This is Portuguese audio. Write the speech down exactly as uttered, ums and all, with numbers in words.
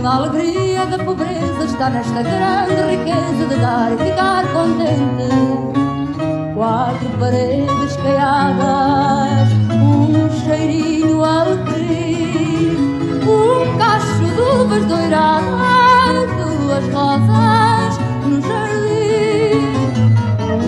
a alegria da pobreza está nesta grande riqueza de dar e ficar contente. Quatro paredes caiadas